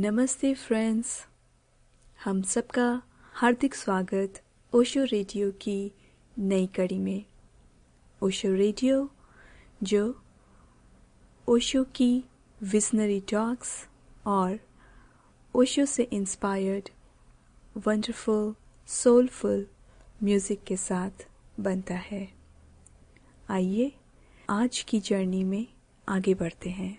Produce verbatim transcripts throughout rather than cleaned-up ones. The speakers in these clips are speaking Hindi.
नमस्ते फ्रेंड्स, हम सबका हार्दिक स्वागत ओशो रेडियो की नई कड़ी में। ओशो रेडियो जो ओशो की विजनरी टॉक्स और ओशो से इंस्पायर्ड वंडरफुल सोलफुल म्यूज़िक के साथ बनता है। आइए आज की जर्नी में आगे बढ़ते हैं।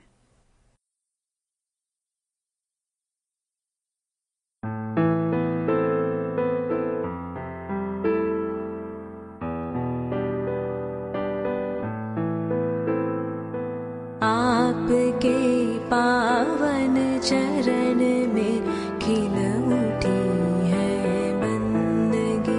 आपके पावन चरण में खिल उठी है बंदगी।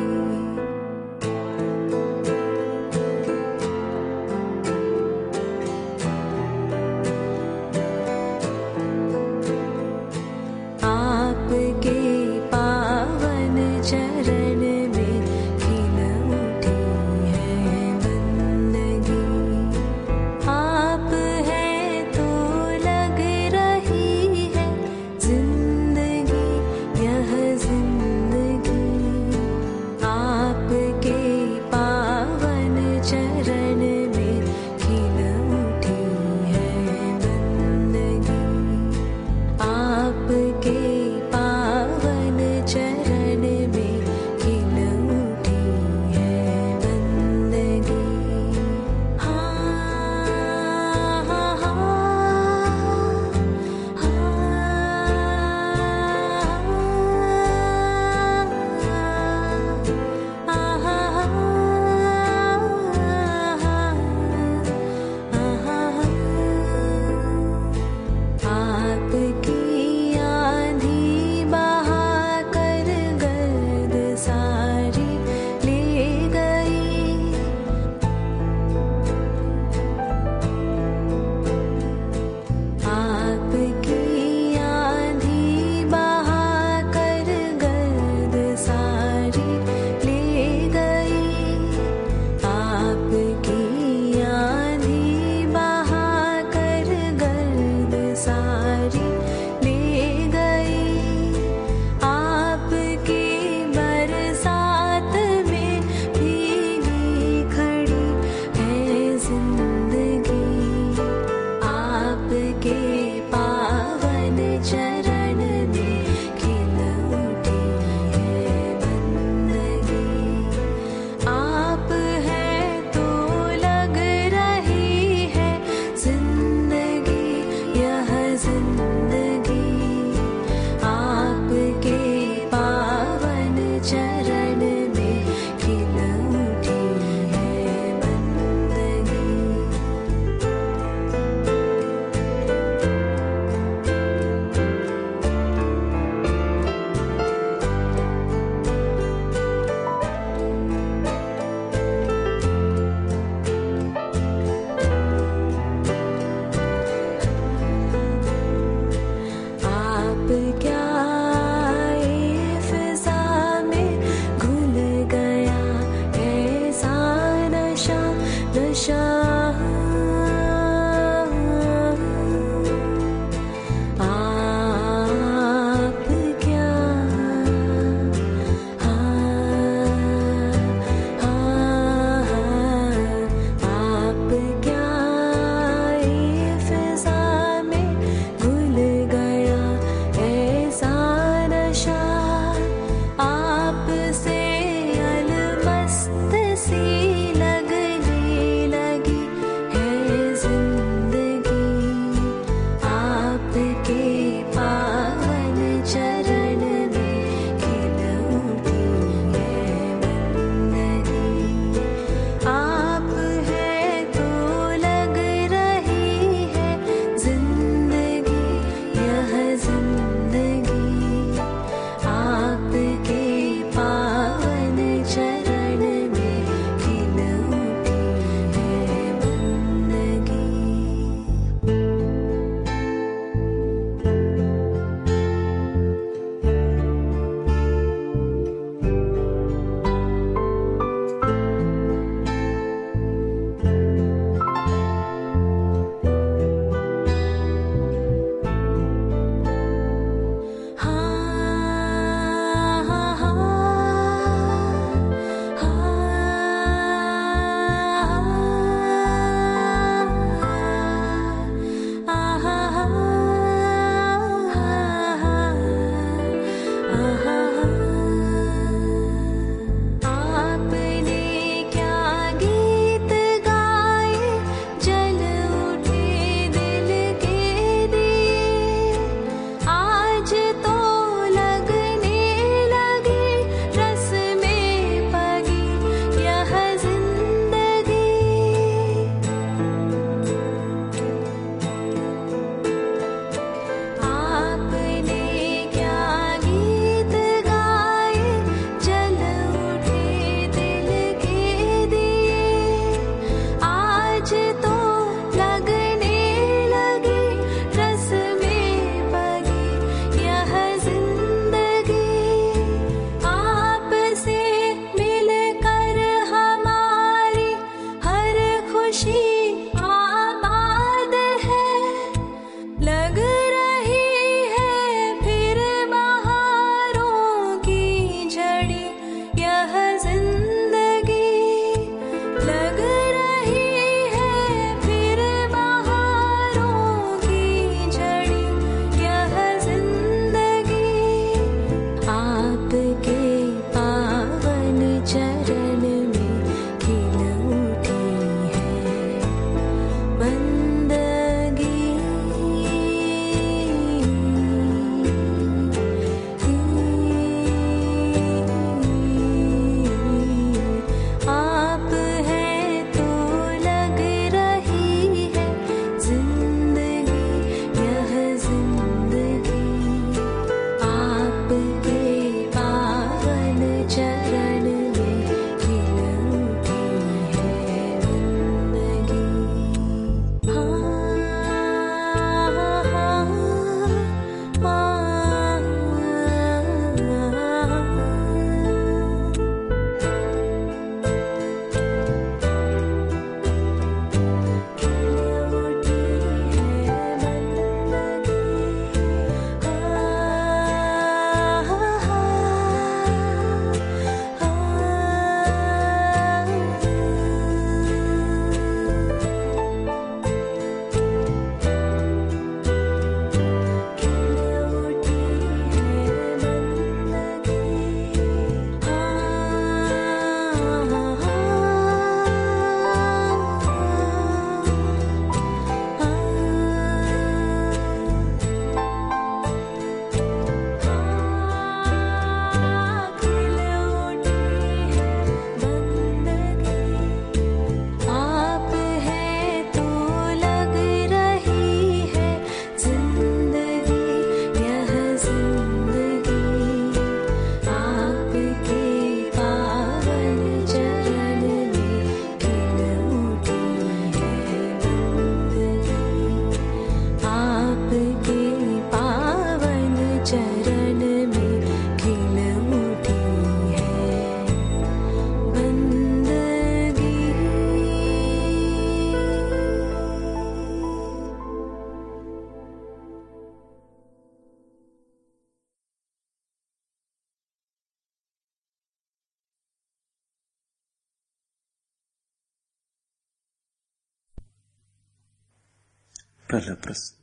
पहला प्रश्न,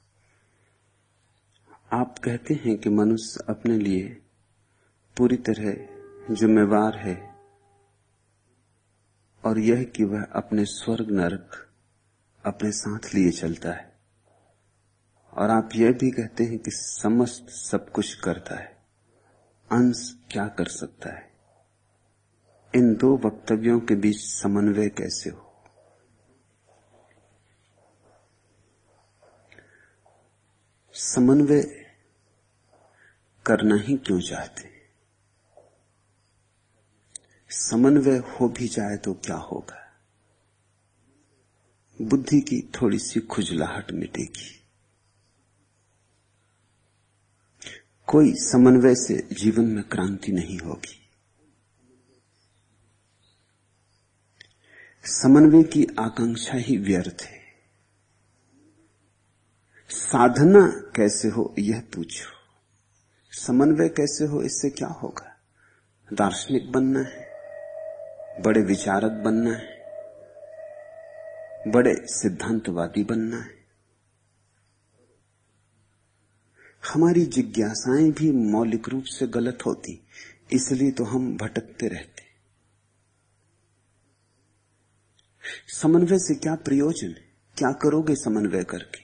आप कहते हैं कि मनुष्य अपने लिए पूरी तरह जिम्मेवार है और यह कि वह अपने स्वर्ग नरक अपने साथ लिए चलता है, और आप यह भी कहते हैं कि समस्त सब कुछ करता है, अंश क्या कर सकता है? इन दो वक्तव्यों के बीच समन्वय कैसे हो? समन्वय करना ही क्यों चाहते? समन्वय हो भी जाए तो क्या होगा? बुद्धि की थोड़ी सी खुजलाहट मिटेगी। कोई समन्वय से जीवन में क्रांति नहीं होगी। समन्वय की आकांक्षा ही व्यर्थ है। साधना कैसे हो यह पूछो, समन्वय कैसे हो इससे क्या होगा? दार्शनिक बनना है, बड़े विचारक बनना है, बड़े सिद्धांतवादी बनना है। हमारी जिज्ञासाएं भी मौलिक रूप से गलत होती, इसलिए तो हम भटकते रहते। समन्वय से क्या प्रयोजन है? क्या करोगे समन्वय करके?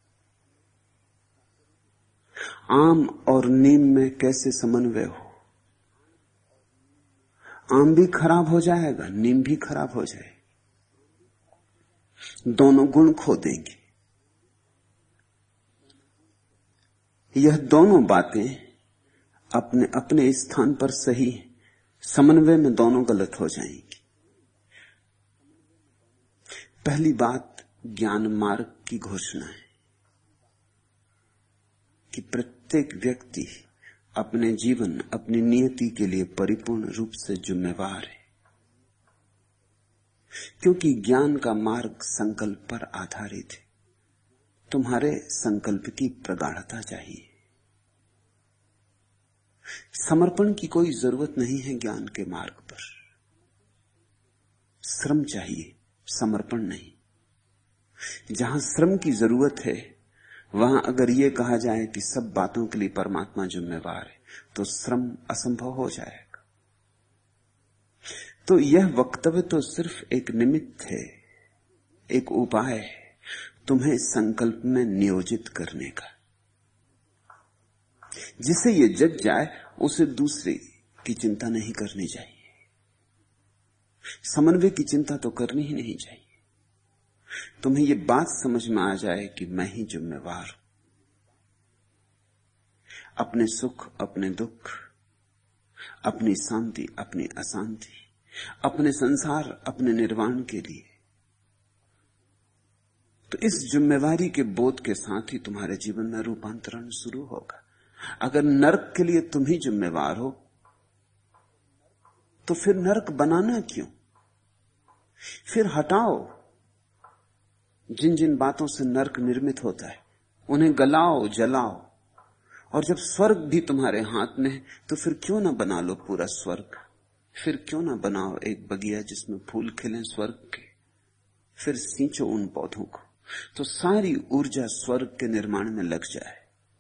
आम और नीम में कैसे समन्वय हो? आम भी खराब हो जाएगा, नीम भी खराब हो जाएगी, दोनों गुण खो देंगे। यह दोनों बातें अपने अपने स्थान पर सही है, समन्वय में दोनों गलत हो जाएंगी। पहली बात ज्ञान मार्ग की घोषणा है कि प्रत्येक व्यक्ति अपने जीवन, अपनी नियति के लिए परिपूर्ण रूप से जिम्मेवार है, क्योंकि ज्ञान का मार्ग संकल्प पर आधारित है। तुम्हारे संकल्प की प्रगाढ़ता चाहिए। समर्पण की कोई जरूरत नहीं है ज्ञान के मार्ग पर। श्रम चाहिए, समर्पण नहीं। जहां श्रम की जरूरत है वहां अगर यह कहा जाए कि सब बातों के लिए परमात्मा जिम्मेवार है, तो श्रम असंभव हो जाएगा। तो यह वक्तव्य तो सिर्फ एक निमित्त है, एक उपाय है तुम्हें संकल्प में नियोजित करने का। जिसे ये जग जाए उसे दूसरे की चिंता नहीं करनी चाहिए, समन्वय की चिंता तो करनी ही नहीं चाहिए। तुम्हें ये बात समझ में आ जाए कि मैं ही जिम्मेवार हूं अपने सुख, अपने दुख, अपनी शांति, अपनी अशांति, अपने संसार, अपने निर्वाण के लिए। तो इस जिम्मेवारी के बोध के साथ ही तुम्हारे जीवन में रूपांतरण शुरू होगा। अगर नरक के लिए तुम ही जिम्मेवार हो तो फिर नरक बनाना क्यों? फिर हटाओ जिन जिन बातों से नरक निर्मित होता है, उन्हें गलाओ, जलाओ। और जब स्वर्ग भी तुम्हारे हाथ में है तो फिर क्यों ना बना लो पूरा स्वर्ग? फिर क्यों ना बनाओ एक बगिया जिसमें फूल खिलें स्वर्ग के? फिर सींचो उन पौधों को, तो सारी ऊर्जा स्वर्ग के निर्माण में लग जाए।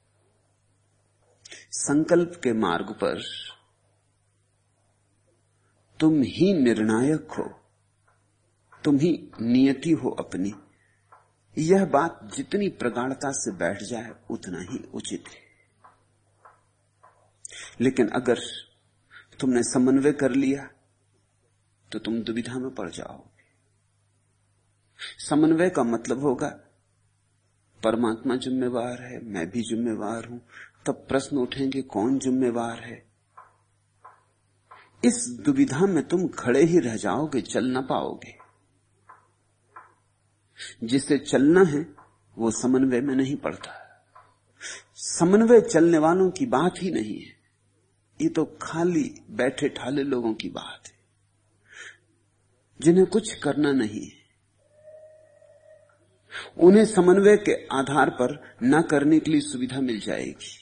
संकल्प के मार्ग पर तुम ही निर्णायक हो, तुम ही नियति हो अपनी। यह बात जितनी प्रगाढ़ता से बैठ जाए उतना ही उचित है। लेकिन अगर तुमने समन्वय कर लिया तो तुम दुविधा में पड़ जाओगे। समन्वय का मतलब होगा परमात्मा जिम्मेवार है, मैं भी जिम्मेवार हूं। तब प्रश्न उठेंगे कौन जिम्मेवार है? इस दुविधा में तुम खड़े ही रह जाओगे, चल ना पाओगे। जिसे चलना है वो समन्वय में नहीं पड़ता। समन्वय चलने वालों की बात ही नहीं है, ये तो खाली बैठे ठाले लोगों की बात है जिन्हें कुछ करना नहीं है। उन्हें समन्वय के आधार पर न करने के लिए सुविधा मिल जाएगी।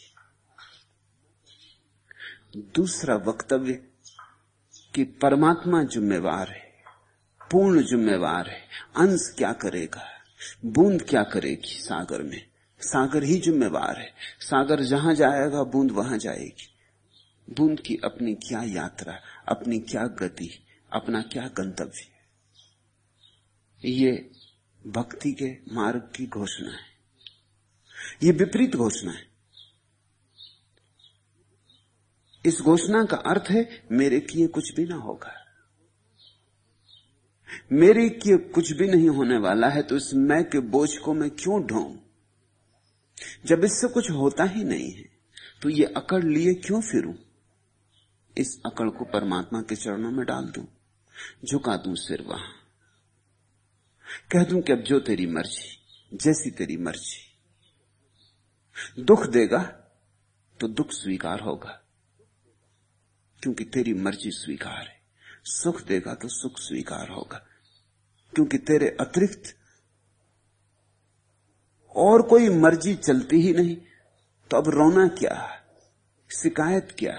दूसरा वक्तव्य कि परमात्मा जिम्मेवार है, पूर्ण जिम्मेवार है, अंश क्या करेगा? बूंद क्या करेगी सागर में? सागर ही जिम्मेवार है। सागर जहां जाएगा बूंद वहां जाएगी। बूंद की अपनी क्या यात्रा, अपनी क्या गति, अपना क्या गंतव्य। ये भक्ति के मार्ग की घोषणा है। ये विपरीत घोषणा है। इस घोषणा का अर्थ है मेरे किए कुछ भी ना होगा। मेरे किए कुछ भी नहीं होने वाला है, तो इस मैं के बोझ को मैं क्यों ढोऊं? जब इससे कुछ होता ही नहीं है तो ये अकड़ लिए क्यों फिरूं? इस अकड़ को परमात्मा के चरणों में डाल दूं, झुका दूं सिर वहां, कह दूं कि अब जो तेरी मर्जी, जैसी तेरी मर्जी। दुख देगा तो दुख स्वीकार होगा, क्योंकि तेरी मर्जी स्वीकार है। सुख देगा तो सुख स्वीकार होगा, क्योंकि तेरे अतिरिक्त और कोई मर्जी चलती ही नहीं। तो अब रोना क्या, शिकायत क्या?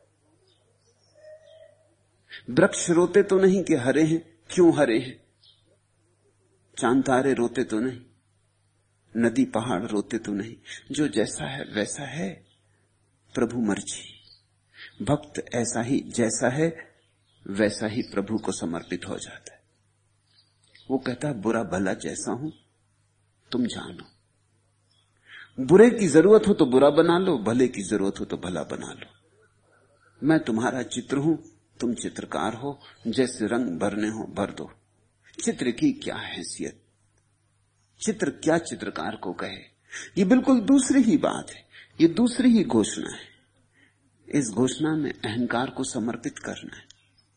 वृक्ष रोते तो नहीं कि हरे हैं, क्यों हरे हैं? चांद तारे रोते तो नहीं, नदी पहाड़ रोते तो नहीं। जो जैसा है वैसा है, प्रभु मर्जी। भक्त ऐसा ही जैसा है वैसा ही प्रभु को समर्पित हो जाता है। वो कहता है बुरा भला जैसा हूं तुम जानो। बुरे की जरूरत हो तो बुरा बना लो, भले की जरूरत हो तो भला बना लो। मैं तुम्हारा चित्र हूं, तुम चित्रकार हो, जैसे रंग भरने हो भर दो। चित्र की क्या हैसियत, चित्र क्या चित्रकार को कहे? ये बिल्कुल दूसरी ही बात है, ये दूसरी ही घोषणा है। इस घोषणा में अहंकार को समर्पित करना है।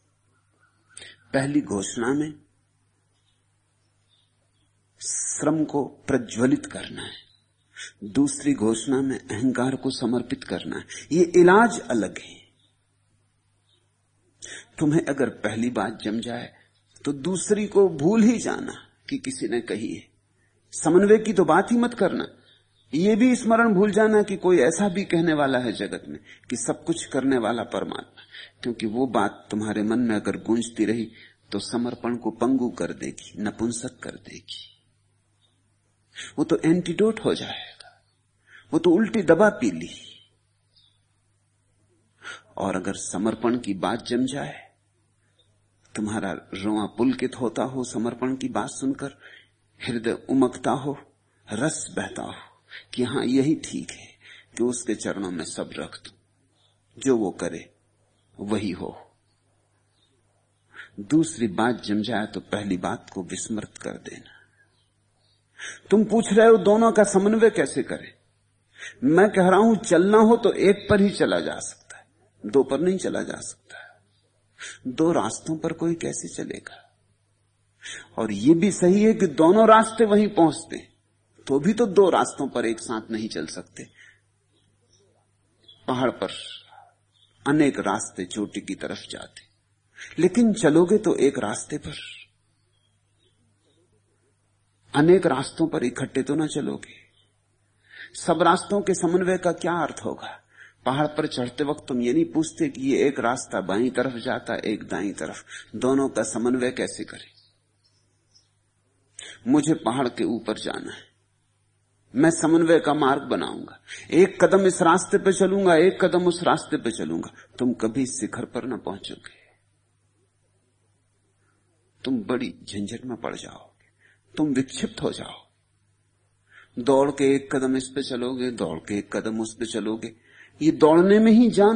पहली घोषणा में श्रम को प्रज्वलित करना है, दूसरी घोषणा में अहंकार को समर्पित करना है। ये इलाज अलग है। तुम्हें अगर पहली बात जम जाए तो दूसरी को भूल ही जाना कि किसी ने कही है। समन्वय की तो बात ही मत करना। ये भी स्मरण भूल जाना कि कोई ऐसा भी कहने वाला है जगत में कि सब कुछ करने वाला परमात्मा, क्योंकि वो बात तुम्हारे मन में अगर गूंजती रही तो समर्पण को पंगु कर देगी, नपुंसक कर देगी। वो तो एंटीडोट हो जाएगा, वो तो उल्टी दवा पी ली। और अगर समर्पण की बात जम जाए, तुम्हारा रोआ पुलकित होता हो समर्पण की बात सुनकर, हृदय उमकता हो, रस बहता हो कि हां यही ठीक है कि उसके चरणों में सब रख दूं, जो वो करे वही हो। दूसरी बात जम जाए तो पहली बात को विस्मृत कर देना। तुम पूछ रहे हो दोनों का समन्वय कैसे करें? मैं कह रहा हूं चलना हो तो एक पर ही चला जा सकता है, दो पर नहीं चला जा सकता। दो रास्तों पर कोई कैसे चलेगा? और ये भी सही है कि दोनों रास्ते वहीं पहुंचते, तो भी तो दो रास्तों पर एक साथ नहीं चल सकते। पहाड़ पर अनेक रास्ते चोटी की तरफ जाते, लेकिन चलोगे तो एक रास्ते पर। अनेक रास्तों पर इकट्ठे तो ना चलोगे। सब रास्तों के समन्वय का क्या अर्थ होगा? पहाड़ पर चढ़ते वक्त तुम ये नहीं पूछते कि ये एक रास्ता बाईं तरफ जाता, एक दाईं तरफ, दोनों का समन्वय कैसे करें? मुझे पहाड़ के ऊपर जाना है, मैं समन्वय का मार्ग बनाऊंगा। एक कदम इस रास्ते पे चलूंगा, एक कदम उस रास्ते पे चलूंगा। तुम कभी शिखर पर ना पहुंचोगे, तुम बड़ी झंझट में पड़ जाओगे, तुम विक्षिप्त हो जाओ। दौड़ के एक कदम इस पे चलोगे, दौड़ के एक कदम उस पे चलोगे, ये दौड़ने में ही जान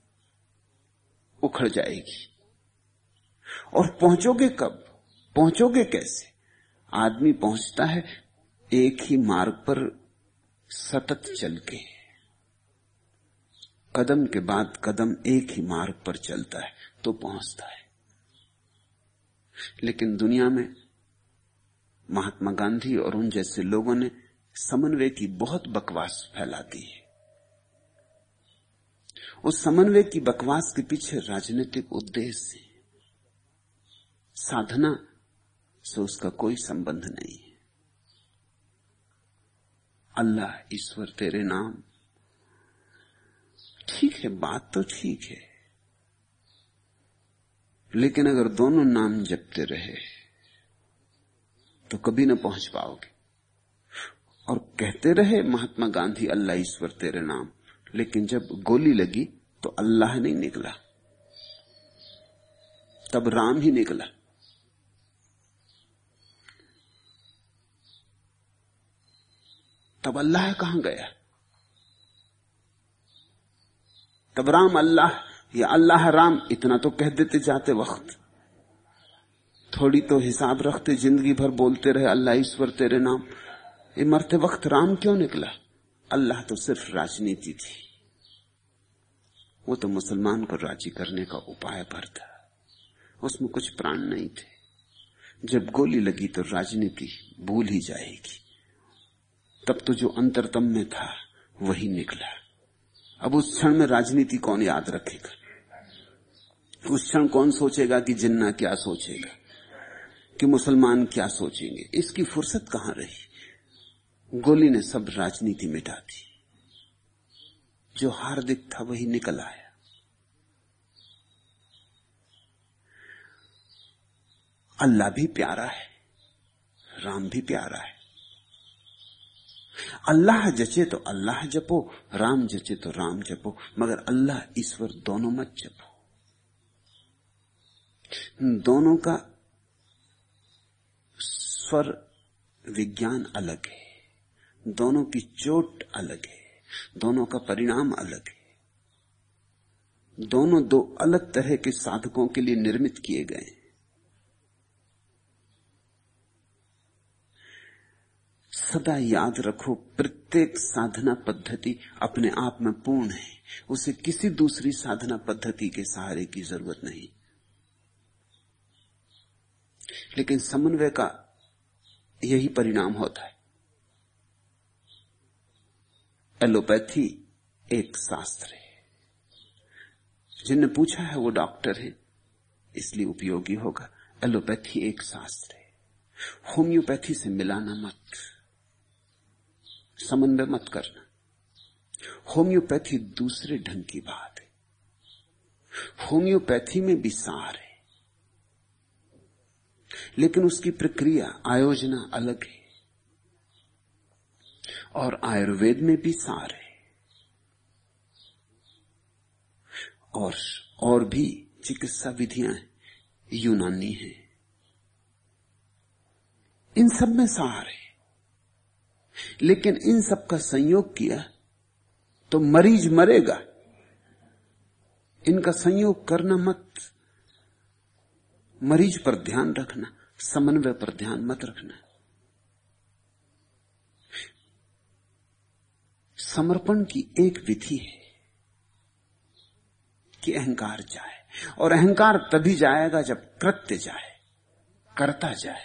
उखड़ जाएगी। और पहुंचोगे कब, पहुंचोगे कैसे? आदमी पहुंचता है एक ही मार्ग पर सतत चल के, कदम के बाद कदम एक ही मार्ग पर चलता है तो पहुंचता है। लेकिन दुनिया में महात्मा गांधी और उन जैसे लोगों ने समन्वय की बहुत बकवास फैला दी है। उस समन्वय की बकवास के पीछे राजनीतिक उद्देश्य है, साधना से उसका कोई संबंध नहीं है। अल्लाह ईश्वर तेरे नाम, ठीक है, बात तो ठीक है, लेकिन अगर दोनों नाम जपते रहे तो कभी ना पहुंच पाओगे। और कहते रहे महात्मा गांधी अल्लाह ईश्वर तेरे नाम, लेकिन जब गोली लगी तो अल्लाह नहीं निकला, तब राम ही निकला। तब अल्लाह कहां गया? तब राम अल्लाह या अल्लाह राम इतना तो कह देते जाते वक्त, थोड़ी तो हिसाब रखते, जिंदगी भर बोलते रहे अल्लाह ईश्वर तेरे नाम। ये मरते वक्त राम क्यों निकला? अल्लाह तो सिर्फ राजनीति थी, वो तो मुसलमान को राजी करने का उपाय भर था, उसमें कुछ प्राण नहीं थे। जब गोली लगी तो राजनीति भूल ही जाएगी। तब तो जो अंतरतम में था वही निकला। अब उस क्षण में राजनीति कौन याद रखेगा? उस क्षण कौन सोचेगा कि जिन्ना क्या सोचेगा, कि मुसलमान क्या सोचेंगे? इसकी फुर्सत कहां रही? गोली ने सब राजनीति मिटा दी। जो हार्दिक था वही निकल आया। अल्लाह भी प्यारा है, राम भी प्यारा है। अल्लाह जचे तो अल्लाह जपो, राम जचे तो राम जपो, मगर अल्लाह ईश्वर दोनों मत जपो। दोनों का स्वर विज्ञान अलग है, दोनों की चोट अलग है, दोनों का परिणाम अलग है। दोनों दो अलग तरह के साधकों के लिए निर्मित किए गए हैं। सदा याद रखो, प्रत्येक साधना पद्धति अपने आप में पूर्ण है, उसे किसी दूसरी साधना पद्धति के सहारे की जरूरत नहीं। लेकिन समन्वय का यही परिणाम होता है। एलोपैथी एक शास्त्र है, जिनने पूछा है वो डॉक्टर है इसलिए उपयोगी होगा। एलोपैथी एक शास्त्र है, होम्योपैथी से मिलाना मत, समन्वय मत करना। होम्योपैथी दूसरे ढंग की बात है। होम्योपैथी में भी सार है, लेकिन उसकी प्रक्रिया आयोजना अलग है। और आयुर्वेद में भी सार है, और और भी चिकित्सा विधियां हैं, यूनानी है, इन सब में सार है। लेकिन इन सब का संयोग किया तो मरीज मरेगा। इनका संयोग करना मत, मरीज पर ध्यान रखना, समन्वय पर ध्यान मत रखना। समर्पण की एक विधि है कि अहंकार जाए, और अहंकार तभी जाएगा जब कृत्य जाए, करता जाए।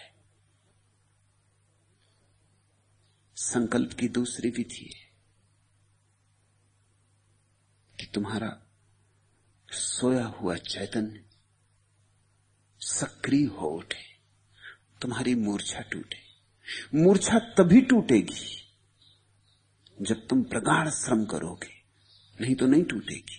संकल्प की दूसरी विधि है कि तुम्हारा सोया हुआ चैतन्य सक्रिय हो उठे, तुम्हारी मूर्छा टूटे। मूर्छा तभी टूटेगी जब तुम प्रगाढ़ श्रम करोगे, नहीं तो नहीं टूटेगी।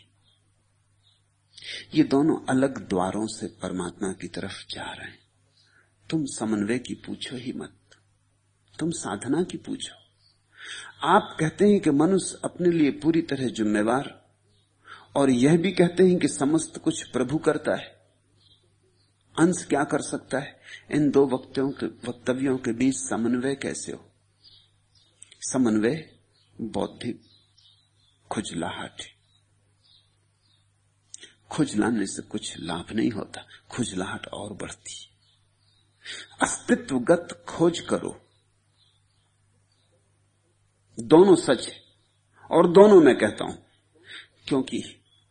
ये दोनों अलग द्वारों से परमात्मा की तरफ जा रहे हैं। तुम समन्वय की पूछो ही मत, तुम साधना की पूछो। आप कहते हैं कि मनुष्य अपने लिए पूरी तरह जिम्मेवार, और यह भी कहते हैं कि समस्त कुछ प्रभु करता है। अंश क्या कर सकता है? इन दो वक्तव्यों के वक्तव्यों के बीच समन्वय कैसे हो? समन्वय बौद्धिक खुजलाहट है। खुजलाने से कुछ लाभ नहीं होता, खुजलाहट और बढ़ती। अस्तित्वगत खोज करो। दोनों सच है, और दोनों मैं कहता हूं क्योंकि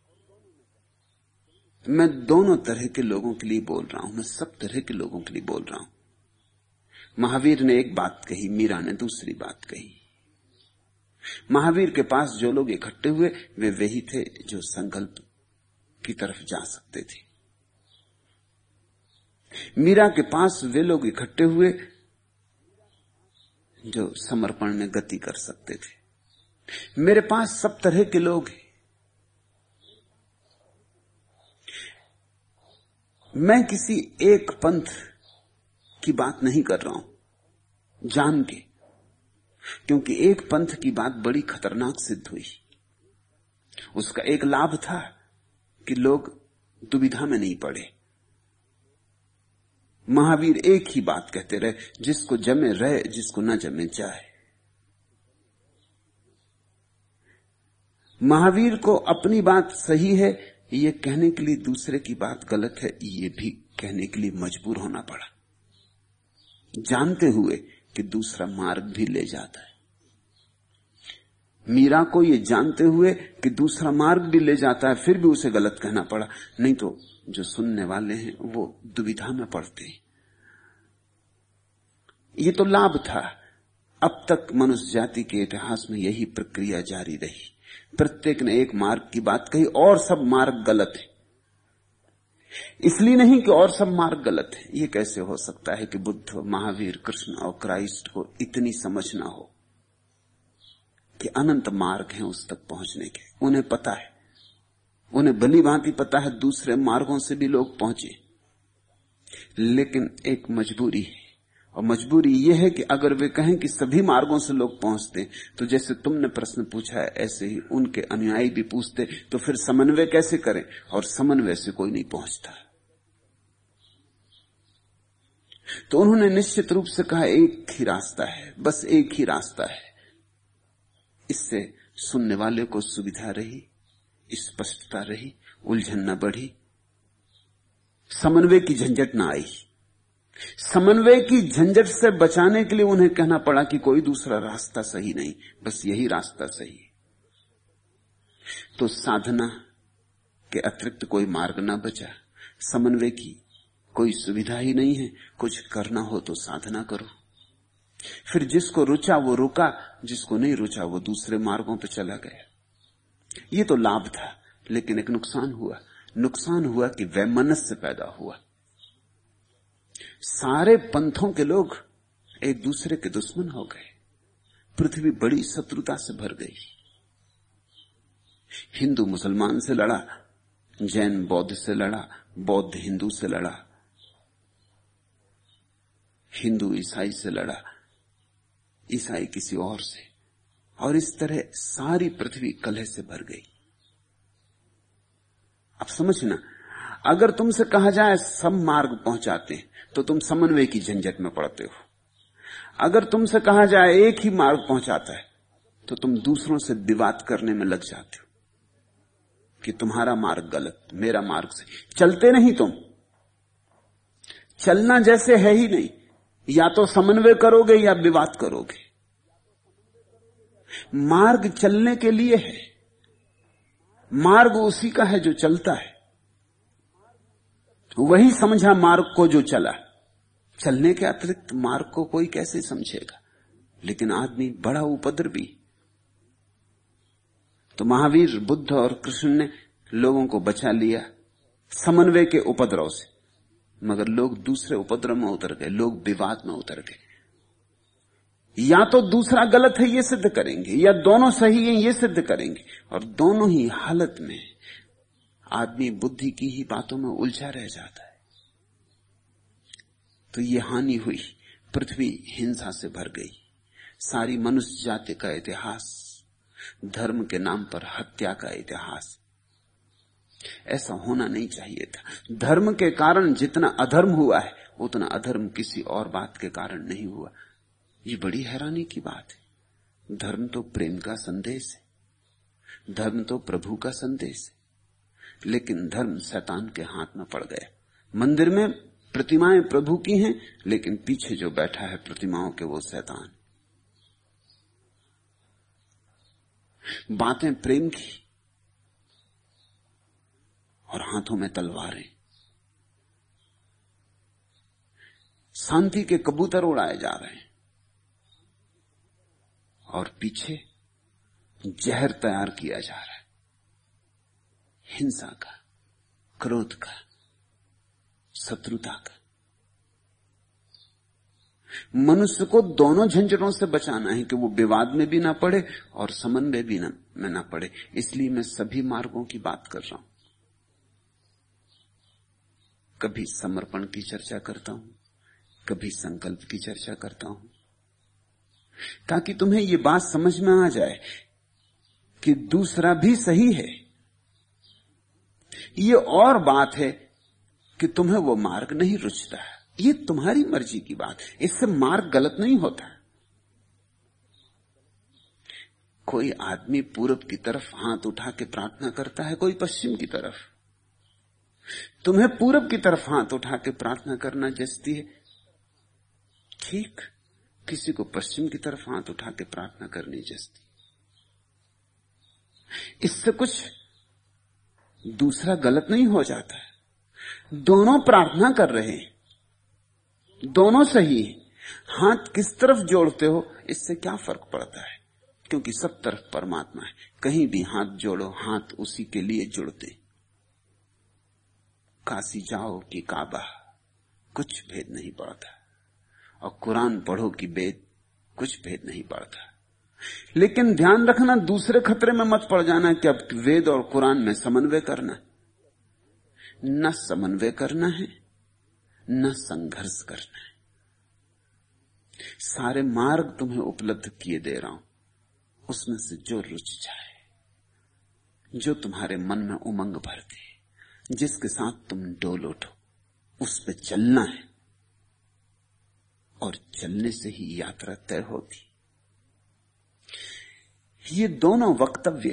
मैं दोनों तरह के लोगों के लिए बोल रहा हूं, मैं सब तरह के लोगों के लिए बोल रहा हूं। महावीर ने एक बात कही, मीरा ने दूसरी बात कही। महावीर के पास जो लोग इकट्ठे हुए वे वही थे जो संकल्प की तरफ जा सकते थे। मीरा के पास वे लोग इकट्ठे हुए जो समर्पण में गति कर सकते थे। मेरे पास सब तरह के लोग हैं। मैं किसी एक पंथ की बात नहीं कर रहा हूं जान के। क्योंकि एक पंथ की बात बड़ी खतरनाक सिद्ध हुई। उसका एक लाभ था कि लोग दुविधा में नहीं पड़े। महावीर एक ही बात कहते रहे, जिसको जमे रहे, जिसको न जमे जाए। महावीर को अपनी बात सही है ये कहने के लिए दूसरे की बात गलत है ये भी कहने के लिए मजबूर होना पड़ा, जानते हुए कि दूसरा मार्ग भी ले जाता है। मीरा को ये जानते हुए कि दूसरा मार्ग भी ले जाता है, फिर भी उसे गलत कहना पड़ा, नहीं तो जो सुनने वाले हैं वो दुविधा में पड़ते हैं। ये तो लाभ था। अब तक मनुष्य जाति के इतिहास में यही प्रक्रिया जारी रही। प्रत्येक ने एक मार्ग की बात कही और सब मार्ग गलत है। इसलिए नहीं कि और सब मार्ग गलत है। ये कैसे हो सकता है कि बुद्ध, महावीर, कृष्ण और क्राइस्ट को इतनी समझ ना हो कि अनंत मार्ग हैं उस तक पहुंचने के। उन्हें पता है, उन्हें भली भांति पता है दूसरे मार्गों से भी लोग पहुंचे, लेकिन एक मजबूरी है। और मजबूरी यह है कि अगर वे कहें कि सभी मार्गों से लोग पहुंचते, तो जैसे तुमने प्रश्न पूछा है ऐसे ही उनके अनुयायी भी पूछते, तो फिर समन्वय कैसे करें? और समन्वय से कोई नहीं पहुंचता। तो उन्होंने निश्चित रूप से कहा एक ही रास्ता है, बस एक ही रास्ता है। इससे सुनने वाले को सुविधा रही, स्पष्टता रही, उलझन न बढ़ी, समन्वय की झंझट न आई। समन्वय की झंझट से बचाने के लिए उन्हें कहना पड़ा कि कोई दूसरा रास्ता सही नहीं, बस यही रास्ता सही है। तो साधना के अतिरिक्त कोई मार्ग ना बचा। समन्वय की कोई सुविधा ही नहीं है। कुछ करना हो तो साधना करो। फिर जिसको रुचा वो रुका, जिसको नहीं रुचा वो दूसरे मार्गों पर चला गया। ये तो लाभ था, लेकिन एक नुकसान हुआ। नुकसान हुआ कि वैमनस्य पैदा हुआ। सारे पंथों के लोग एक दूसरे के दुश्मन हो गए। पृथ्वी बड़ी शत्रुता से भर गई। हिंदू मुसलमान से लड़ा, जैन बौद्ध से लड़ा, बौद्ध हिंदू से लड़ा, हिंदू ईसाई से लड़ा, ईसाई किसी और से, और इस तरह सारी पृथ्वी कलह से भर गई। अब समझना, अगर तुमसे कहा जाए सब मार्ग पहुंचाते हैं तो तुम समन्वय की झंझट में पड़ते हो। अगर तुमसे कहा जाए एक ही मार्ग पहुंचाता है तो तुम दूसरों से विवाद करने में लग जाते हो कि तुम्हारा मार्ग गलत, मेरा मार्ग सही। चलते नहीं तुम। चलना जैसे है ही नहीं, या तो समन्वय करोगे या विवाद करोगे। मार्ग चलने के लिए है। मार्ग उसी का है जो चलता है। वही समझा मार्ग को जो चला। चलने के अतिरिक्त मार्ग को कोई कैसे समझेगा? लेकिन आदमी बड़ा उपद्रवी। तो महावीर, बुद्ध और कृष्ण ने लोगों को बचा लिया समन्वय के उपद्रव से, मगर लोग दूसरे उपद्रव में उतर गए, लोग विवाद में उतर गए। या तो दूसरा गलत है ये सिद्ध करेंगे, या दोनों सही हैं ये सिद्ध करेंगे, और दोनों ही हालत में आदमी बुद्धि की ही बातों में उलझा रह जाता है। तो ये हानि हुई। पृथ्वी हिंसा से भर गई। सारी मनुष्य जाति का इतिहास धर्म के नाम पर हत्या का इतिहास। ऐसा होना नहीं चाहिए था। धर्म के कारण जितना अधर्म हुआ है उतना अधर्म किसी और बात के कारण नहीं हुआ। ये बड़ी हैरानी की बात है। धर्म तो प्रेम का संदेश है, धर्म तो प्रभु का संदेश है, लेकिन धर्म शैतान के हाथ में पड़ गया। मंदिर में प्रतिमाएं प्रभु की हैं, लेकिन पीछे जो बैठा है प्रतिमाओं के वो शैतान। बातें प्रेम की और हाथों में तलवारें। शांति के कबूतर उड़ाए जा रहे हैं और पीछे जहर तैयार किया जा रहा है, हिंसा का, क्रोध का, शत्रुता का। मनुष्य को दोनों झंझटों से बचाना है कि वो विवाद में भी ना पड़े और समन्वय भी ना में ना पड़े। इसलिए मैं सभी मार्गों की बात कर रहा हूं। कभी समर्पण की चर्चा करता हूं, कभी संकल्प की चर्चा करता हूं, ताकि तुम्हें ये बात समझ में आ जाए कि दूसरा भी सही है। ये और बात है कि तुम्हें वो मार्ग नहीं रुचता, ये तुम्हारी मर्जी की बात, इससे मार्ग गलत नहीं होता। कोई आदमी पूरब की तरफ हाथ उठा के प्रार्थना करता है, कोई पश्चिम की तरफ। तुम्हें पूरब की तरफ हाथ उठा के प्रार्थना करना जचती है, ठीक। किसी को पश्चिम की तरफ हाथ उठा के प्रार्थना करनी जचती। इससे कुछ दूसरा गलत नहीं हो जाता है। दोनों प्रार्थना कर रहे हैं, दोनों सही है। हाथ किस तरफ जोड़ते हो इससे क्या फर्क पड़ता है, क्योंकि सब तरफ परमात्मा है। कहीं भी हाथ जोड़ो, हाथ उसी के लिए जुड़ते। काशी जाओ कि काबा, कुछ भेद नहीं पड़ता। और कुरान पढ़ो कि वेद, कुछ भेद नहीं पड़ता। लेकिन ध्यान रखना, दूसरे खतरे में मत पड़ जाना कि अब वेद और कुरान में समन्वय करना। न समन्वय करना है, न संघर्ष करना है। सारे मार्ग तुम्हें उपलब्ध किए दे रहा हूं, उसमें से जो रुच जाए, जो तुम्हारे मन में उमंग भर दे, जिसके साथ तुम डोल उठो, उस पे चलना है। और चलने से ही यात्रा तय होती। ये दोनों वक्तव्य,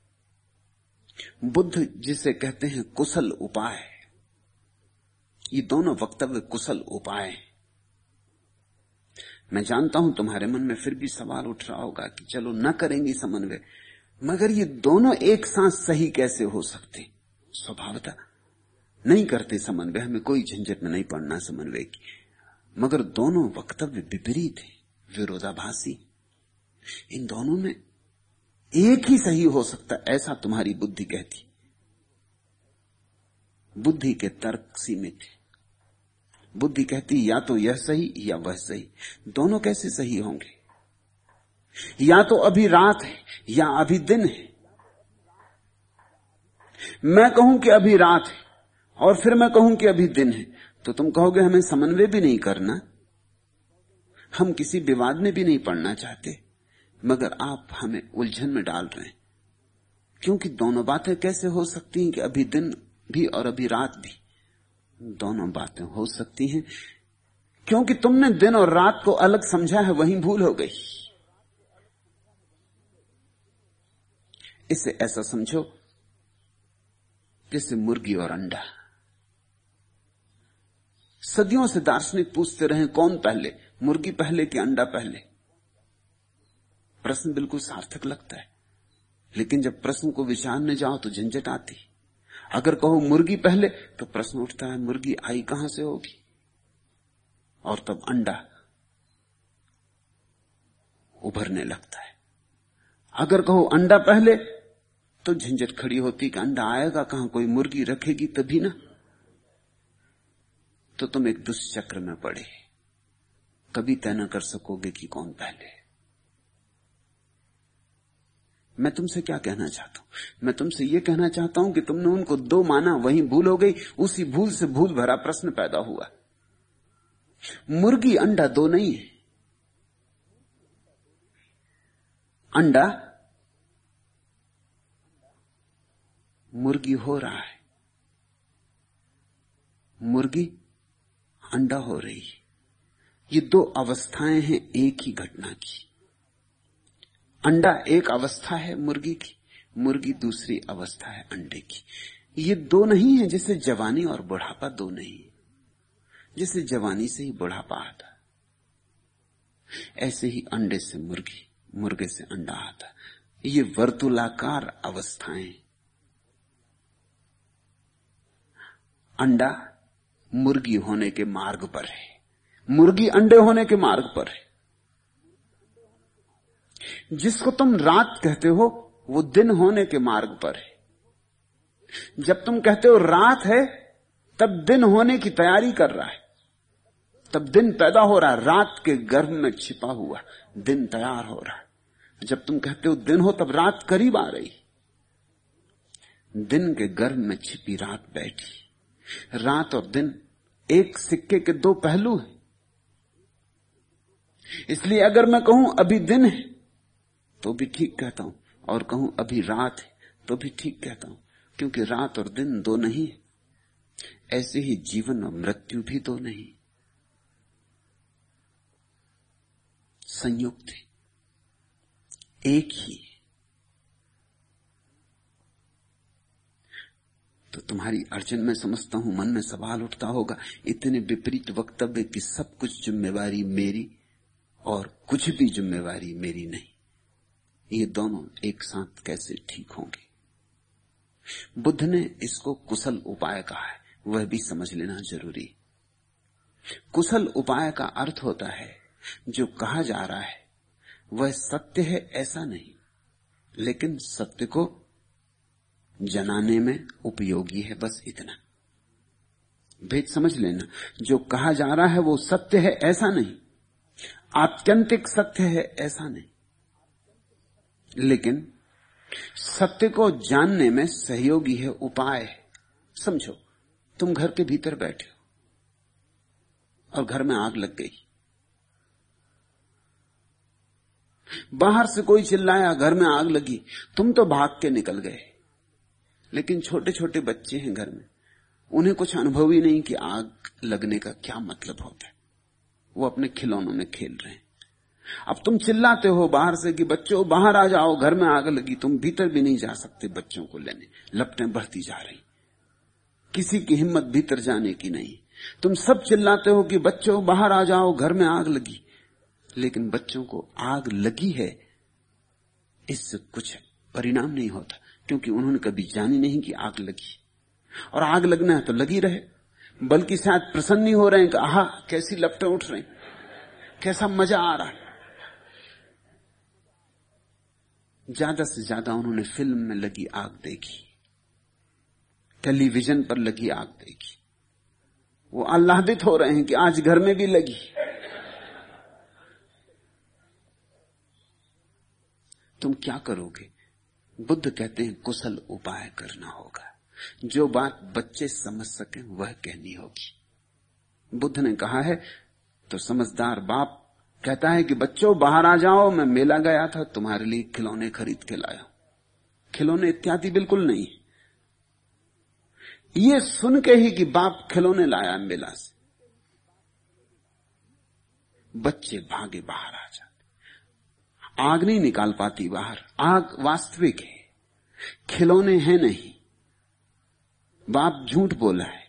बुद्ध जिसे कहते हैं कुशल उपाय, ये दोनों वक्तव्य कुशल उपाय हैं। मैं जानता हूं तुम्हारे मन में फिर भी सवाल उठ रहा होगा कि चलो न करेंगे समन्वय, मगर ये दोनों एक साथ सही कैसे हो सकते? स्वभावतः नहीं करते समन्वय, हमें कोई झंझट में नहीं पड़ना समन्वय की। मगर दोनों वक्तव्य विपरीत है, विरोधाभासी। इन दोनों में एक ही सही हो सकता, ऐसा तुम्हारी बुद्धि कहती। बुद्धि के तर्क सीमित है। बुद्धि कहती या तो यह सही या वह सही। दोनों कैसे सही होंगे? या तो अभी रात है या अभी दिन है। मैं कहूं कि अभी रात है और फिर मैं कहूं कि अभी दिन है, तो तुम कहोगे हमें समन्वय भी नहीं करना, हम किसी विवाद में भी नहीं पड़ना चाहते। मगर आप हमें उलझन में डाल रहे हैं, क्योंकि दोनों बातें कैसे हो सकती हैं कि अभी दिन भी और अभी रात भी? दोनों बातें हो सकती हैं क्योंकि तुमने दिन और रात को अलग समझा है, वहीं भूल हो गई। इसे ऐसा समझो जैसे मुर्गी और अंडा। सदियों से दार्शनिक पूछते रहे कौन पहले, मुर्गी पहले कि अंडा पहले? प्रश्न बिल्कुल सार्थक लगता है, लेकिन जब प्रश्न को विचारने जाओ तो झंझट आती। अगर कहो मुर्गी पहले तो प्रश्न उठता है मुर्गी आई कहां से होगी, और तब अंडा उभरने लगता है। अगर कहो अंडा पहले तो झंझट खड़ी होती कि अंडा आएगा कहां, कोई मुर्गी रखेगी तभी ना। तो तुम एक दुष्चक्र में पड़े, कभी तय न कर सकोगे कि कौन पहले। मैं तुमसे क्या कहना चाहता हूं? मैं तुमसे यह कहना चाहता हूं कि तुमने उनको दो माना, वहीं भूल हो गई। उसी भूल से भूल भरा प्रश्न पैदा हुआ। मुर्गी अंडा दो नहीं है। अंडा मुर्गी हो रहा है, मुर्गी अंडा हो रही है। ये दो अवस्थाएं हैं एक ही घटना की। अंडा एक अवस्था है मुर्गी की, मुर्गी दूसरी अवस्था है अंडे की। ये दो नहीं है जैसे जवानी और बुढ़ापा दो नहीं है। जैसे जवानी से ही बुढ़ापा आता, ऐसे ही अंडे से मुर्गी, मुर्गे से अंडा आता। ये वर्तुलाकार अवस्थाएं। अंडा मुर्गी होने के मार्ग पर है, मुर्गी अंडे होने के मार्ग पर है। जिसको तुम रात कहते हो वो दिन होने के मार्ग पर है। जब तुम कहते हो रात है तब दिन होने की तैयारी कर रहा है, तब दिन पैदा हो रहा है, रात के गर्भ में छिपा हुआ दिन तैयार हो रहा है। जब तुम कहते हो दिन हो तब रात करीब आ रही, दिन के गर्भ में छिपी रात बैठी। रात और दिन एक सिक्के के दो पहलू हैं। इसलिए अगर मैं कहूं अभी दिन है तो भी ठीक कहता हूं, और कहूं अभी रात है तो भी ठीक कहता हूं, क्योंकि रात और दिन दो नहीं है। ऐसे ही जीवन और मृत्यु भी दो नहीं, संयुक्त है, एक ही। तो तुम्हारी अर्जुन में समझता हूं मन में सवाल उठता होगा, इतने विपरीत वक्तव्य कि सब कुछ जिम्मेवारी मेरी और कुछ भी जिम्मेवारी मेरी नहीं, ये दोनों एक साथ कैसे ठीक होंगे? बुद्ध ने इसको कुशल उपाय कहा है, वह भी समझ लेना जरूरी। कुशल उपाय का अर्थ होता है जो कहा जा रहा है वह सत्य है ऐसा नहीं, लेकिन सत्य को जनाने में उपयोगी है, बस इतना भेद समझ लेना। जो कहा जा रहा है वो सत्य है ऐसा नहीं, आत्यंतिक सत्य है ऐसा नहीं, लेकिन सत्य को जानने में सहयोगी है, उपाय है। समझो, तुम घर के भीतर बैठे हो और घर में आग लग गई, बाहर से कोई चिल्लाया घर में आग लगी, तुम तो भाग के निकल गए। लेकिन छोटे छोटे बच्चे हैं घर में, उन्हें कुछ अनुभव ही नहीं कि आग लगने का क्या मतलब होता है, वो अपने खिलौनों में खेल रहे हैं। अब तुम चिल्लाते हो बाहर से कि बच्चों बाहर आ जाओ घर में आग लगी, तुम भीतर भी नहीं जा सकते बच्चों को लेने, लपटें बढ़ती जा रही, किसी की हिम्मत भीतर जाने की नहीं। तुम सब चिल्लाते हो कि बच्चों बाहर आ जाओ घर में आग लगी, लेकिन बच्चों को आग लगी है इससे कुछ परिणाम नहीं होता, क्योंकि उन्होंने कभी जानी नहीं कि आग लगी। और आग लगना है तो लगी रहे, बल्कि शायद प्रसन्न ही हो रहे हैं कि आहा कैसी लपटें उठ रही, कैसा मजा आ रहा है। ज्यादा से ज्यादा उन्होंने फिल्म में लगी आग देखी, टेलीविजन पर लगी आग देखी, वो आह्लादित हो रहे हैं कि आज घर में भी लगी। तुम क्या करोगे? बुद्ध कहते हैं कुशल उपाय करना होगा, जो बात बच्चे समझ सकें वह कहनी होगी। बुद्ध ने कहा है तो समझदार बाप कहता है कि बच्चों बाहर आ जाओ, मैं मेला गया था, तुम्हारे लिए खिलौने खरीद के लाया। खिलौने इत्यादि बिल्कुल नहीं, ये सुन के ही कि बाप खिलौने लाया मेला से, बच्चे भागे बाहर आ जाते। आग नहीं निकाल पाती बाहर, आग वास्तविक है, खिलौने हैं नहीं। बाप झूठ बोला है,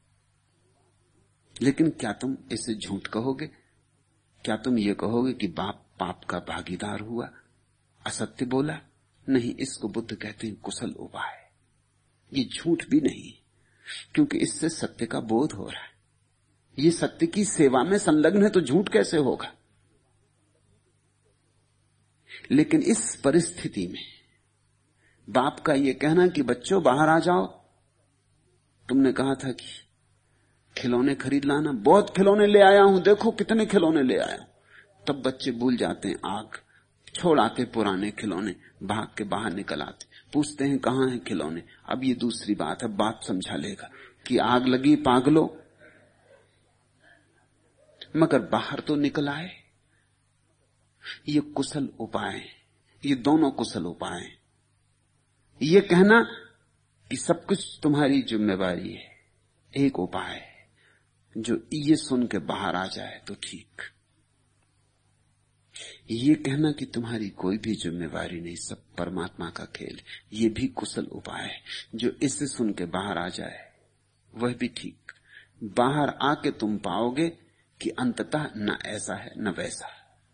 लेकिन क्या तुम इसे झूठ कहोगे? क्या तुम ये कहोगे कि बाप पाप का भागीदार हुआ, असत्य बोला? नहीं, इसको बुद्ध कहते हैं कुशल उपाय। ये झूठ भी नहीं, क्योंकि इससे सत्य का बोध हो रहा है, ये सत्य की सेवा में संलग्न है, तो झूठ कैसे होगा? लेकिन इस परिस्थिति में बाप का यह कहना कि बच्चों बाहर आ जाओ, तुमने कहा था कि खिलौने खरीद लाना, बहुत खिलौने ले आया हूं, देखो कितने खिलौने ले आया हूं, तब बच्चे भूल जाते हैं आग, छोड़ आते पुराने खिलौने, भाग के बाहर निकल आते, पूछते हैं कहां हैं खिलौने। अब ये दूसरी बात है, बाप समझा लेगा कि आग लगी पागलो, मगर बाहर तो निकल आए। ये कुशल उपाय है, ये दोनों कुशल उपाय हैं। ये कहना कि सब कुछ तुम्हारी जिम्मेवारी है, एक उपाय है, जो ये सुन के बाहर आ जाए तो ठीक। ये कहना कि तुम्हारी कोई भी जिम्मेवारी नहीं, सब परमात्मा का खेल, ये भी कुशल उपाय है। जो इससे सुन के बाहर आ जाए वह भी ठीक। बाहर आके तुम पाओगे कि अंततः न ऐसा है न वैसा।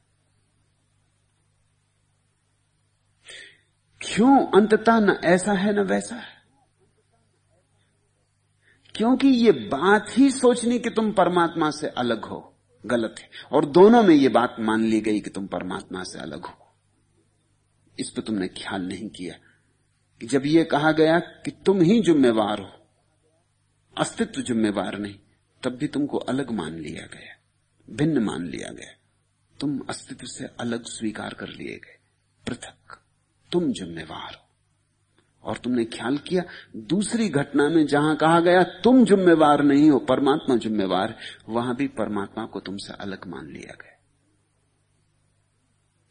क्यों अंततः न ऐसा है न वैसा है? क्योंकि ये बात ही सोचनी कि तुम परमात्मा से अलग हो गलत है, और दोनों में ये बात मान ली गई कि तुम परमात्मा से अलग हो। इस पर तुमने ख्याल नहीं किया कि जब ये कहा गया कि तुम ही जिम्मेवार हो, अस्तित्व जिम्मेवार नहीं, तब भी तुमको अलग मान लिया गया, भिन्न मान लिया गया, तुम अस्तित्व से अलग स्वीकार कर लिए गए, पृथक, तुम जिम्मेवार हो। और तुमने ख्याल किया दूसरी घटना में जहां कहा गया तुम जिम्मेवार नहीं हो, परमात्मा जिम्मेवार है, वहां भी परमात्मा को तुमसे अलग मान लिया गया।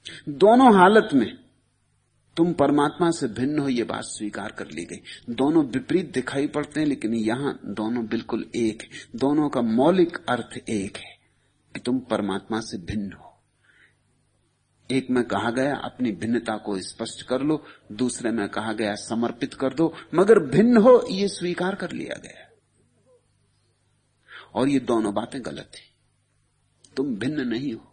दोनों हालत में तुम परमात्मा से भिन्न हो, यह बात स्वीकार कर ली गई। दोनों विपरीत दिखाई पड़ते हैं, लेकिन यहां दोनों बिल्कुल एक है। दोनों का मौलिक अर्थ एक है कि तुम परमात्मा से भिन्न हो। एक में कहा गया अपनी भिन्नता को स्पष्ट कर लो, दूसरे में कहा गया समर्पित कर दो, मगर भिन्न हो यह स्वीकार कर लिया गया। और ये दोनों बातें गलत हैं। तुम भिन्न नहीं हो।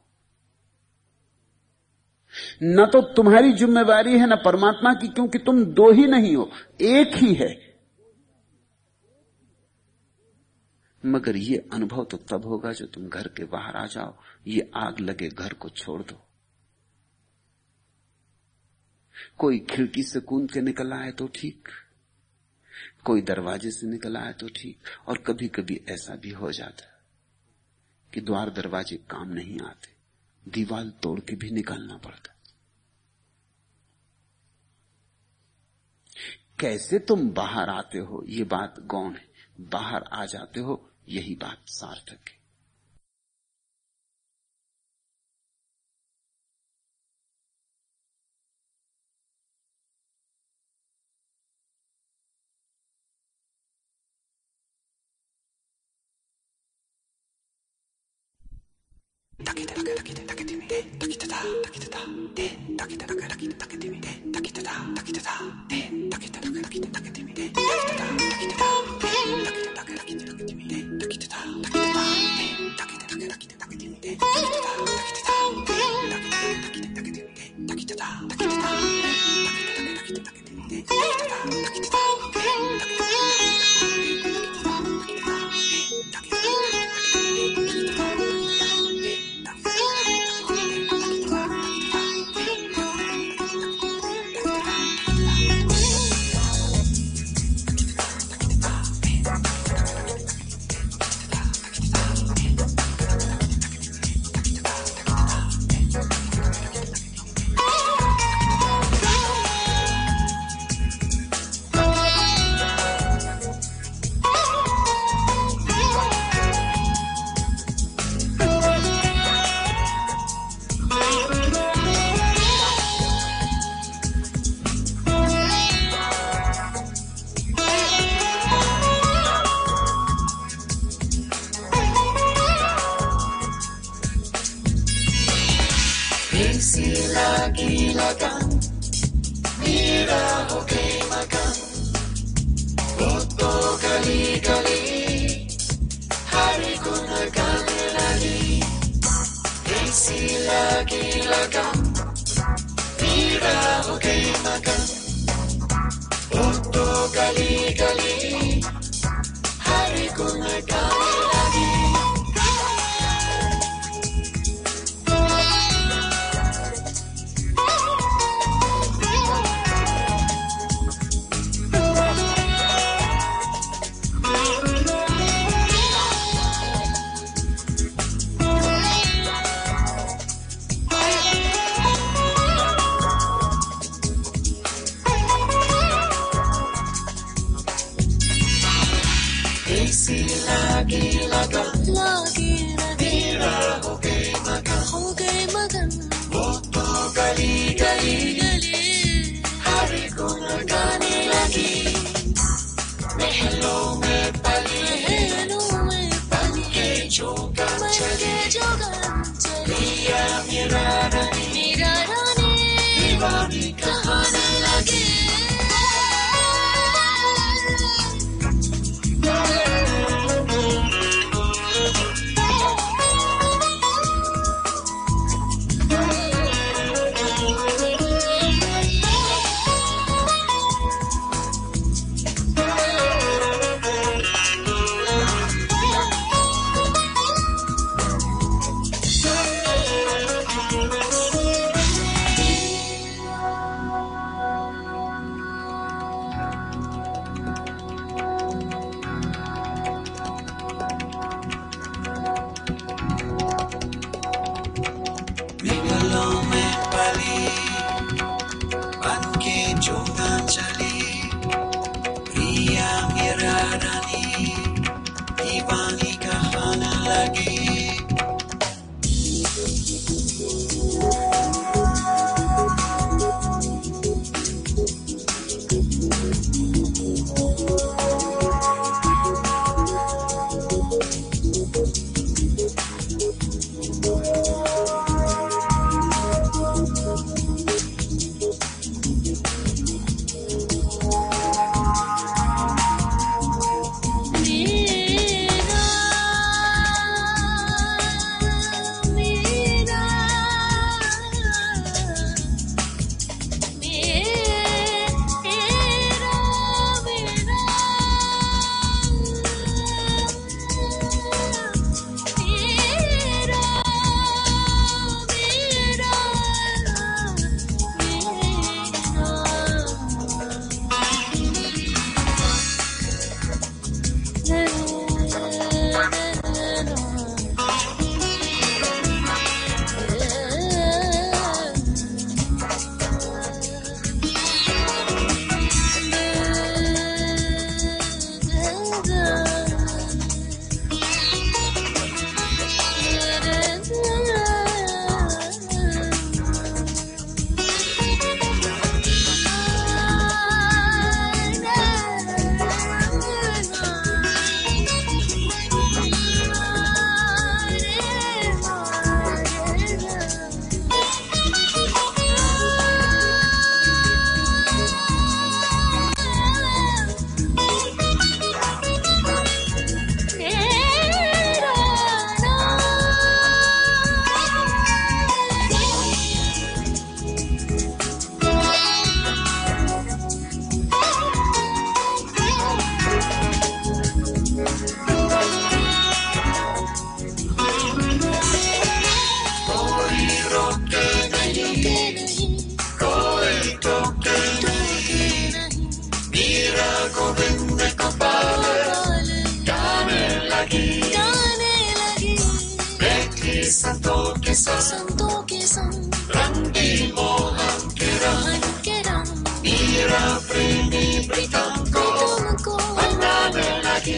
न तो तुम्हारी जिम्मेवारी है न परमात्मा की, क्योंकि तुम दो ही नहीं हो, एक ही है। मगर ये अनुभव तो तब होगा जो तुम घर के बाहर आ जाओ, ये आग लगे घर को छोड़ दो। कोई खिड़की से कूद के निकल आए तो ठीक, कोई दरवाजे से निकल आए तो ठीक, और कभी कभी ऐसा भी हो जाता कि द्वार दरवाजे काम नहीं आते, दीवार तोड़ के भी निकालना पड़ता। कैसे तुम बाहर आते हो ये बात गौण है, बाहर आ जाते हो यही बात सार्थक है। लगी, गाने लगी, बैठी संतों के संग, संतों के संग, रंगी मोहन के रंग के रंग, मीरा प्रेमी प्रीतम को, प्रीतम को मनाने लगी।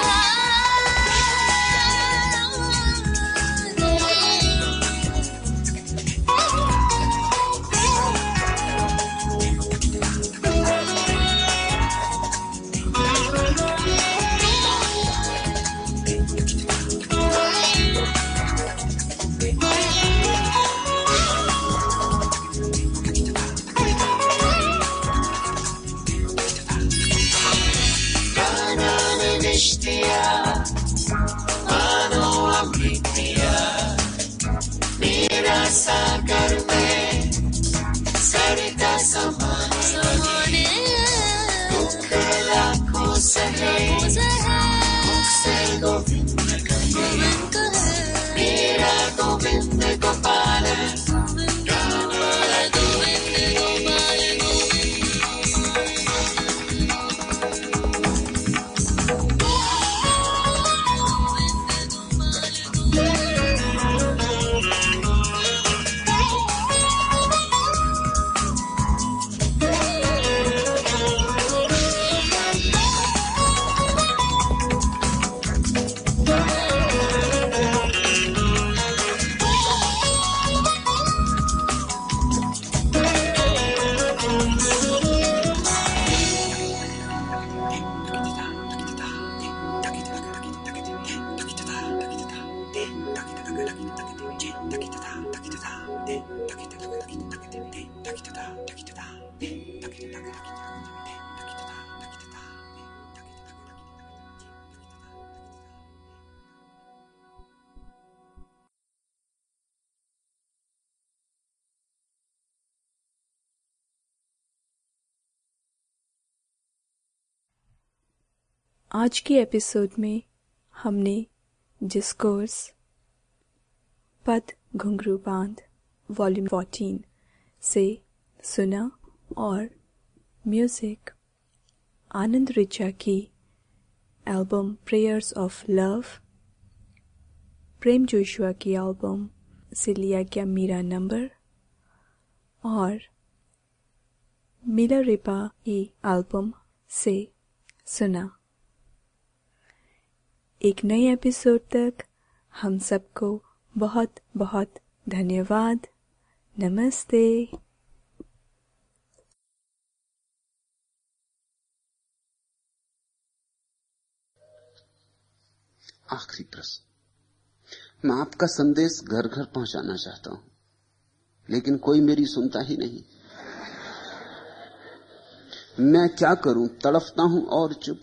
सागर में सरिता समाने, दुख लाखों सहे, मुख से गोविंद कहे, मेरा गोविंद गोपाल, गोविंद गोपाल, आज के एपिसोड में हमने डिस्कोर्स पद घुंघरू बांध वॉल्यूम चौदह से सुना और म्यूजिक आनंद रिचा की album prayers of love, Prem Joshua की एल्बम से लिया गया मेरा नंबर और मिलारेपा की एल्बम से सुना। एक नए एपिसोड तक हम सबको बहुत बहुत धन्यवाद। नमस्ते। आखिरी प्रश्न। मैं आपका संदेश घर घर पहुंचाना चाहता हूं, लेकिन कोई मेरी सुनता ही नहीं। मैं क्या करूं? तड़फता हूं और चुप।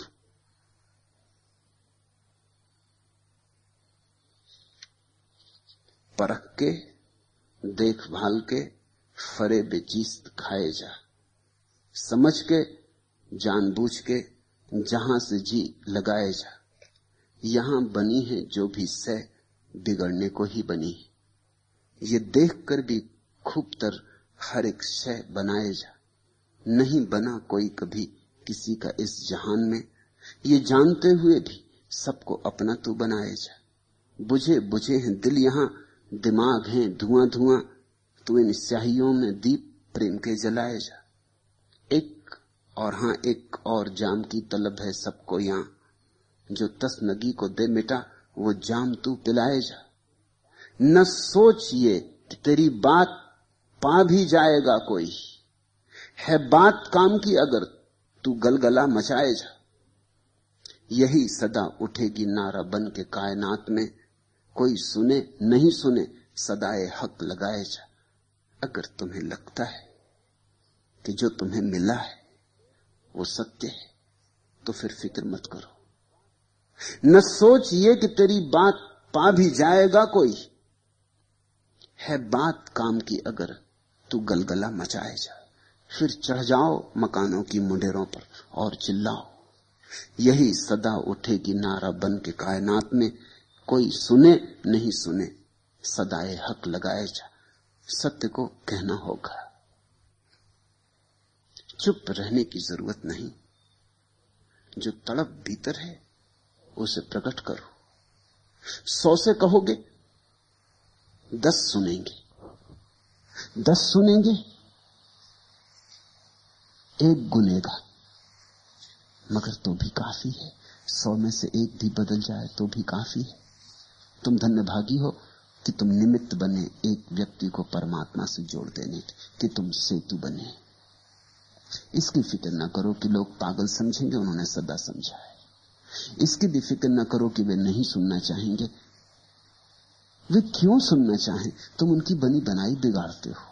परख के, देखभाल के, फरे बेचीज खाए जा। समझ के, जानबूझ के, जहां से जी लगाए जा। यहां बनी है जो भी सह, बिगड़ने को ही बनी है। ये देखकर भी खूब तर हर एक शय बनाए जा। नहीं बना कोई कभी किसी का इस जहान में, ये जानते हुए भी सबको अपना तू बनाए जा। बुझे बुझे हैं दिल यहां, दिमाग हैं धुआं धुआं, तू इन स्याहियों में दीप प्रेम के जलाए जा। एक और हां एक और जाम की तलब है सबको यहां, जो तसनगी को दे मिटा वो जाम तू पिलाए जा। न सोच ये कि तेरी बात पा भी जाएगा कोई, है बात काम की अगर तू गलगला मचाए जा। यही सदा उठेगी नारा बन के कायनात में, कोई सुने नहीं सुने सदाए हक लगाए जा। अगर तुम्हें लगता है कि जो तुम्हें मिला है वो सत्य है, तो फिर फिक्र मत करो। न सोच ये कि तेरी बात पा भी जाएगा कोई, है बात काम की अगर तू गलगला मचाए जा। फिर चढ़ जाओ मकानों की मुंडेरों पर और चिल्लाओ। यही सदा उठेगी नारा बन के कायनात में, कोई सुने नहीं सुने सदाए हक लगाए जा। सत्य को कहना होगा, चुप रहने की जरूरत नहीं। जो तड़प भीतर है उसे प्रकट करो। सौ से कहोगे दस सुनेंगे, दस सुनेंगे एक गुनेगा, मगर तो भी काफी है। सौ में से एक भी बदल जाए तो भी काफी है। तुम धन्यभागी हो कि तुम निमित्त बने एक व्यक्ति को परमात्मा से जोड़ देने के, कि तुम सेतु बने। इसकी फिक्र न करो कि लोग पागल समझेंगे, उन्होंने सदा समझा है। इसकी भी फिक्र न करो कि वे नहीं सुनना चाहेंगे। वे क्यों सुनना चाहें? तुम उनकी बनी बनाई बिगाड़ते हो।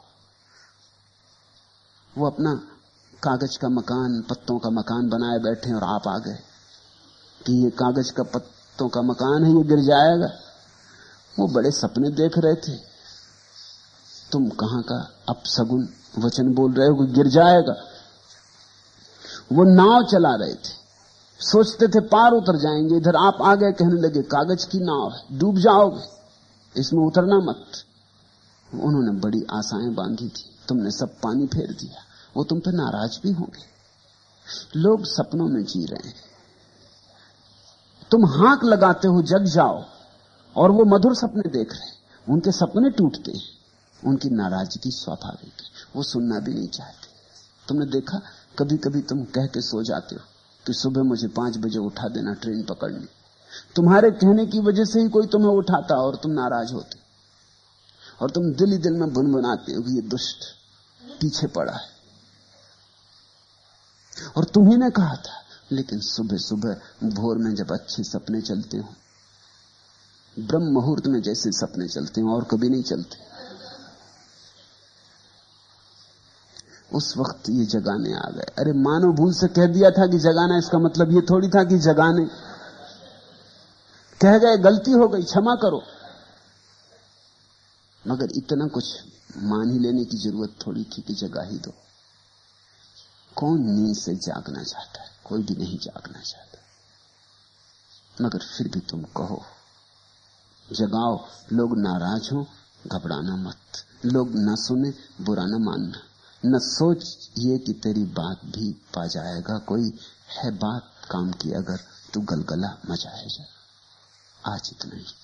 वो अपना कागज का मकान, पत्तों का मकान बनाए बैठे और आप आ गए कि ये कागज का पत्तों का मकान है, ये गिर जाएगा। वो बड़े सपने देख रहे थे, तुम कहां का अपशगुन वचन बोल रहे हो कि गिर जाएगा। वो नाव चला रहे थे, सोचते थे पार उतर जाएंगे, इधर आप आ गए, कहने लगे कागज की नाव है, डूब जाओगे, इसमें उतरना मत। उन्होंने बड़ी आशाएं बांधी थी, तुमने सब पानी फेर दिया। वो तुम पे नाराज भी होंगे। लोग सपनों में जी रहे हैं, तुम हाक लगाते हो जग जाओ, और वो मधुर सपने देख रहे हैं। उनके सपने टूटते हैं, उनकी नाराजगी स्वाभाविक है, वो सुनना भी नहीं चाहते। तुमने देखा, कभी कभी तुम कह के सो जाते हो कि सुबह मुझे पांच बजे उठा देना ट्रेन पकड़नी। तुम्हारे कहने की वजह से ही कोई तुम्हें उठाता और तुम नाराज होते, और तुम दिल ही दिल में बुनबुनाते हो कि ये दुष्ट पीछे पड़ा है, और तुम्ही ने कहा था। लेकिन सुबह सुबह भोर में जब अच्छे सपने चलते हो, ब्रह्म मुहूर्त में जैसे सपने चलते हो और कभी नहीं चलते, उस वक्त ये जगाने आ गए। अरे मानो भूल से कह दिया था कि जगाना, इसका मतलब ये थोड़ी था कि जगाने। कह गए गलती हो गई, क्षमा करो। मगर इतना कुछ मान ही लेने की जरूरत थोड़ी थी कि जगा ही दो। कौन नींद से जागना चाहता है? कोई भी नहीं जागना चाहता। मगर फिर भी तुम कहो, जगाओ। लोग नाराज हो, घबराना मत। लोग न सुने, बुरा न मानना। न सोच ये कि तेरी बात भी पा जाएगा कोई। है बात काम की अगर तू गलगला मचाए जा। आज इतना ही।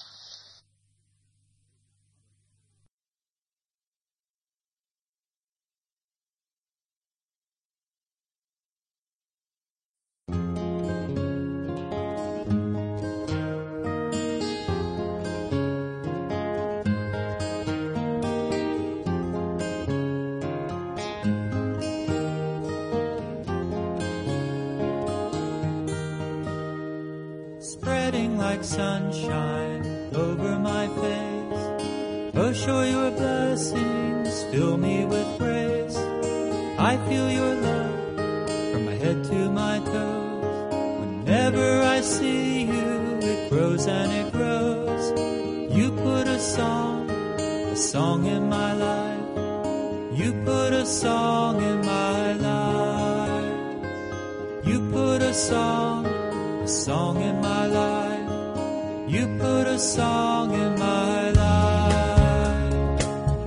Spreading like sunshine over my face. Oh, show your blessings, fill me with grace. I feel your love from my head to my toes. Whenever I see you, it grows and it grows. You put a song, a song in my life. You put a song in my life. You put a song, a song in my life. You put a song in my life.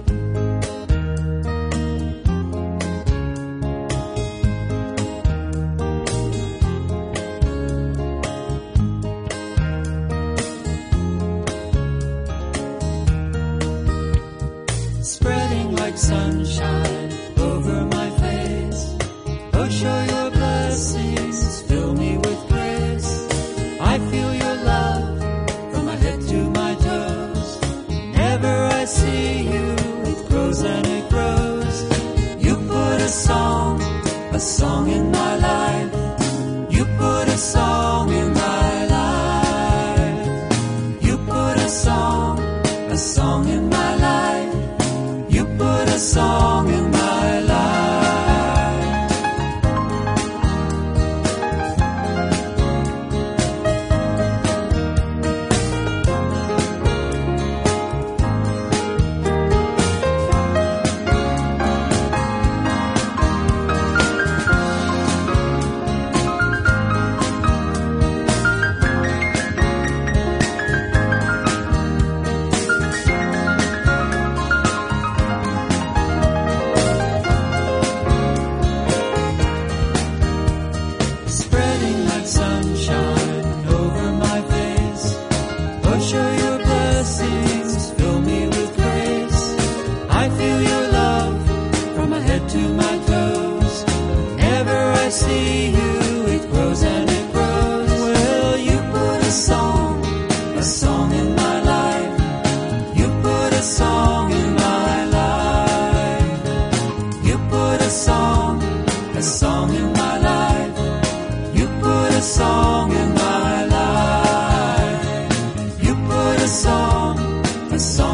Spreading like sunshine over my face. Oh, show your blessings, fill me with grace. I feel your love from my head to my toes. Whenever I see you, it grows and it grows. You put a song, a song in my life. You put a song in my life. You put a song, a song in my life. You put a song in my life. song in my life. You put a song in my life. You put a song, a song in my life. You put a song in my life. You put a song, a song.